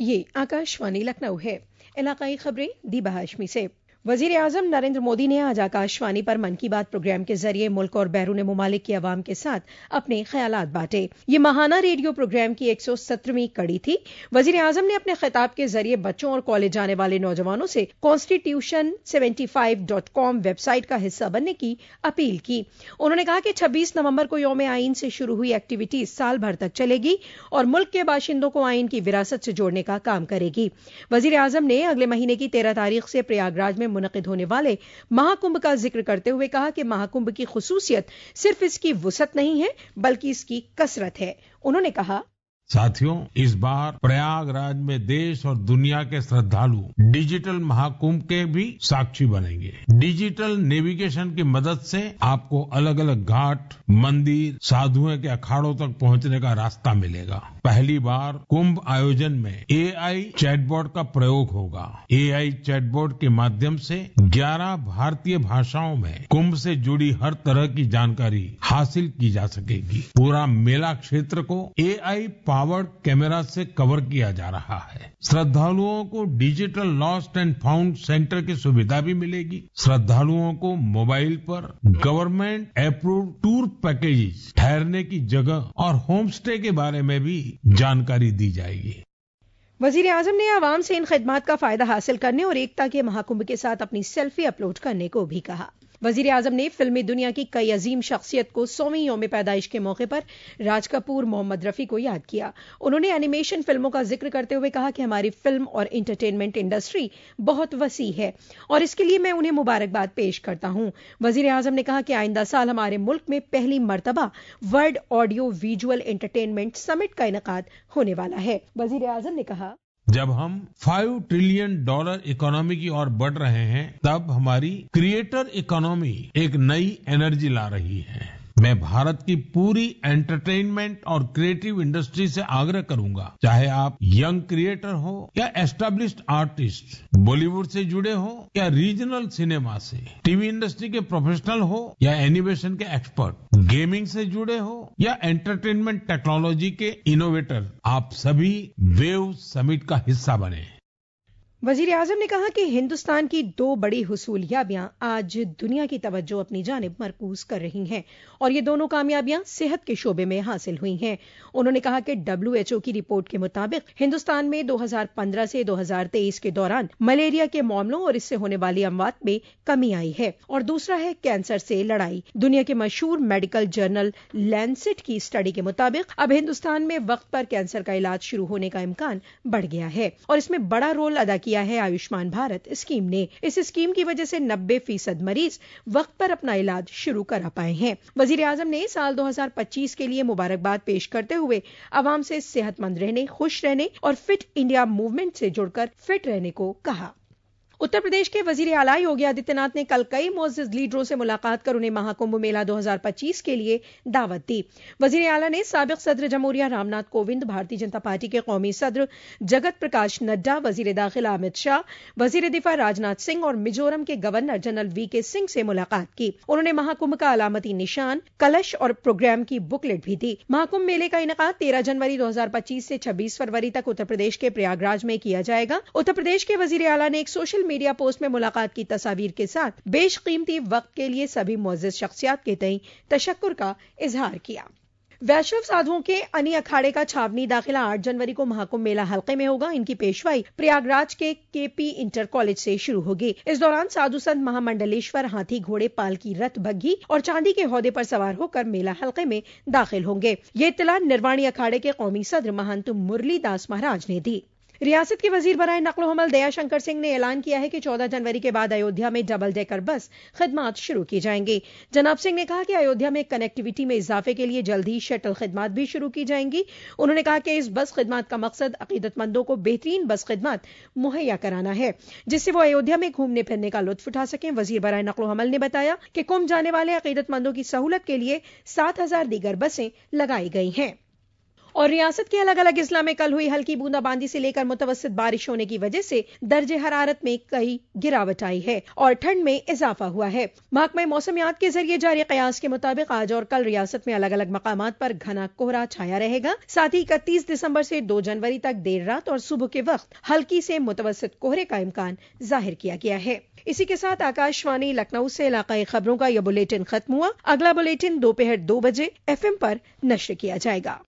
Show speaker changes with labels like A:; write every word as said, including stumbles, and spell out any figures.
A: ये आकाशवाणी लखनऊ है। इलाकाई खबरें दीबा हाशमी से। वजीर आजम नरेंद्र मोदी ने आज आकाशवाणी पर मन की बात प्रोग्राम के जरिए मुल्क और बैरून मुमालिक की आवाम के साथ अपने ख्यालात बांटे। ये माहाना रेडियो प्रोग्राम की एक सौ सत्रहवीं कड़ी थी। वजीर आजम ने अपने खिताब के जरिए बच्चों और कॉलेज जाने वाले नौजवानों से कॉन्स्टिट्यूशन पचहत्तर डॉट कॉम वेबसाइट का हिस्सा बनने की अपील की। उन्होंने कहा कि छब्बीस नवंबर को यौम आईन से शुरू हुई एक्टिविटीज साल भर तक चलेगी और मुल्क के बाशिंदों को आईन की विरासत से जोड़ने का काम करेगी। वजीर आजम ने अगले महीने की तेरह तारीख से प्रयागराज में मुनक़िद होने वाले महाकुंभ का जिक्र करते हुए कहा कि महाकुंभ की खुसूसियत सिर्फ इसकी वुसअत नहीं है बल्कि इसकी कसरत है। उन्होंने कहा,
B: साथियों, इस बार प्रयागराज में देश और दुनिया के श्रद्धालु डिजिटल महाकुंभ के भी साक्षी बनेंगे। डिजिटल नेविगेशन की मदद से आपको अलग अलग घाट, मंदिर, साधुओं के अखाड़ों तक पहुंचने का रास्ता मिलेगा। पहली बार कुंभ आयोजन में एआई चैटबॉट का प्रयोग होगा। एआई चैटबॉट के माध्यम से ग्यारह भारतीय भाषाओं में कुंभ से जुड़ी हर तरह की जानकारी हासिल की जा सकेगी। पूरा मेला क्षेत्र को एआई पावर्ड कैमरा से कवर किया जा रहा है। श्रद्धालुओं को digital lost and found centre की सुविधा भी मिलेगी। श्रद्धालुओं को मोबाइल पर गवर्नमेंट अप्रूव्ड टूर पैकेजेस, ठहरने की जगह और होम स्टे के बारे में भी जानकारी दी जाएगी।
A: वजीर आजम ने आवाम से इन खिदमात का फायदा हासिल करने और एकता के महाकुंभ के साथ अपनी सेल्फी अपलोड करने को भी कहा। वजीर आजम ने फिल्मी दुनिया की कई अजीम शख्सियत को सौवीं यौम पैदाइश के मौके पर राज कपूर, मोहम्मद रफी को याद किया। उन्होंने एनिमेशन फिल्मों का जिक्र करते हुए कहा कि हमारी फिल्म और इंटरटेनमेंट इंडस्ट्री बहुत वसी है और इसके लिए मैं उन्हें मुबारकबाद पेश करता हूं। वजीर आजम ने कहा कि आइंदा साल हमारे मुल्क में पहली मर्तबा world audio visual entertainment summit का इनेकाद होने वाला है। वजीर आजम ने कहा,
B: जब हम पांच ट्रिलियन डॉलर इकोनॉमी की ओर बढ़ रहे हैं, तब हमारी क्रिएटर इकोनॉमी एक नई एनर्जी ला रही है। मैं भारत की पूरी एंटरटेनमेंट और क्रिएटिव इंडस्ट्री से आग्रह करूंगा, चाहे आप यंग क्रिएटर हो या एस्टैब्लिश्ड आर्टिस्ट, बॉलीवुड से जुड़े हो या रीजनल सिनेमा से, टीवी इंडस्ट्री के प्रोफेशनल हो या एनिमेशन के एक्सपर्ट, गेमिंग से जुड़े हो या एंटरटेनमेंट टेक्नोलॉजी के इनोवेटर, आप सभी वेव समिट का हिस्सा बने।
A: वजीर आजम ने कहा कि हिंदुस्तान की दो बड़ी हुसूलियाबियां आज दुनिया की तवज्जो अपनी जानिब मरकूज कर रही हैं और ये दोनों कामयाबियां सेहत के शोबे में हासिल हुई हैं। उन्होंने कहा कि डब्ल्यू एच ओ की रिपोर्ट के मुताबिक हिंदुस्तान में दो हजार पंद्रह से दो हजार तेईस के दौरान मलेरिया के मामलों और इससे होने वाली अमवात में कमी आई है और दूसरा है कैंसर से लड़ाई। दुनिया के मशहूर मेडिकल जर्नल लैंसेट की स्टडी के मुताबिक अब हिंदुस्तान में वक्त पर कैंसर का इलाज शुरू होने का इम्कान बढ़ गया है और इसमें बड़ा रोल अदा किया है आयुष्मान भारत स्कीम ने। इस स्कीम की वजह से नब्बे फीसद मरीज वक्त पर अपना इलाज शुरू करा पाए हैं। वजीर आजम ने साल दो हजार पच्चीस के लिए मुबारकबाद पेश करते हुए आवाम से सेहतमंद रहने, खुश रहने और फिट इंडिया मूवमेंट से जुड़कर फिट रहने को कहा। उत्तर प्रदेश के वजीर आला योगी आदित्यनाथ ने कल कई मोअज़्ज़िज़ लीडरों से मुलाकात कर उन्हें महाकुंभ मेला दो हजार पच्चीस के लिए दावत दी। वजीर आला ने साबिक सदर जमहूरिया रामनाथ कोविंद, भारतीय जनता पार्टी के कौमी सदर जगत प्रकाश नड्डा, वजीर दाखिला अमित शाह, वजीर दिफा राजनाथ सिंह और मिजोरम के गवर्नर जनरल वी के सिंह से मुलाकात की। उन्होंने महाकुंभ का अलामती निशान, कलश और प्रोग्राम की बुकलेट भी दी। महाकुंभ मेले का इनेकाद तेरह जनवरी दो हजार पच्चीस से छब्बीस फरवरी तक उत्तर प्रदेश के प्रयागराज में किया जाएगा। उत्तर प्रदेश के वजीर आला ने एक सोशल मीडिया पोस्ट में मुलाकात की तस्वीर के साथ बेशकीमती वक्त के लिए सभी मुअज़्ज़िज़ शख्सियात के तई तशक्कुर का इजहार किया। वैष्णव साधुओं के अनी अखाड़े का छावनी दाखिला आठ जनवरी को महाकुंभ मेला हल्के में होगा। इनकी पेशवाई प्रयागराज के केपी इंटर कॉलेज से शुरू होगी। इस दौरान साधु संत महामंडलेश्वर हाथी, घोड़े, पालकी, रथ, बग्घी और चांदी के हौदे पर सवार होकर मेला हल्के में दाखिल होंगे। ये इत्तला निर्वाणी अखाड़े के कौमी सदर महंत मुरली दास महाराज ने दी। रियासत के वजीर बराए नक्ल हमल दया शंकर सिंह ने ऐलान किया है कि चौदह जनवरी के बाद अयोध्या में डबल डेकर बस खिदमात शुरू की जाएंगी। जनाब सिंह ने कहा कि अयोध्या में कनेक्टिविटी में इजाफे के लिए जल्द ही शटल खिदमात भी शुरू की जाएंगी। उन्होंने कहा कि इस बस खिदमात का मकसद अकीदतमंदों को बेहतरीन बस खिदमात मुहैया कराना है, जिससे वो अयोध्या में घूमने फिरने का लुत्फ उठा सकें। वजीर बराए नक्ल हमल ने बताया कि कुंभ जाने वाले अकीदतमंदों की सहूलत के लिए सात हजार दीगर बसें लगाई गई हैं। और रियासत के अलग अलग अजला में कल हुई हल्की बूंदाबांदी से लेकर मुतवस्सित बारिश होने की वजह से दर्जे हरारत में कई गिरावट आई है और ठंड में इजाफा हुआ है। महकमा मौसमियात के जरिए जारी कयास के मुताबिक आज और कल रियासत में अलग अलग मकामात पर घना कोहरा छाया रहेगा। साथ ही इकतीस दिसंबर से दो जनवरी तक देर रात और सुबह के वक्त हल्की से मुतवस्सित कोहरे का इम्कान जाहिर किया गया है। इसी के साथ आकाशवाणी लखनऊ से इलाकाई खबरों का यह बुलेटिन खत्म हुआ। अगला बुलेटिन दोपहर दो बजे एफएम पर नश्र किया जाएगा।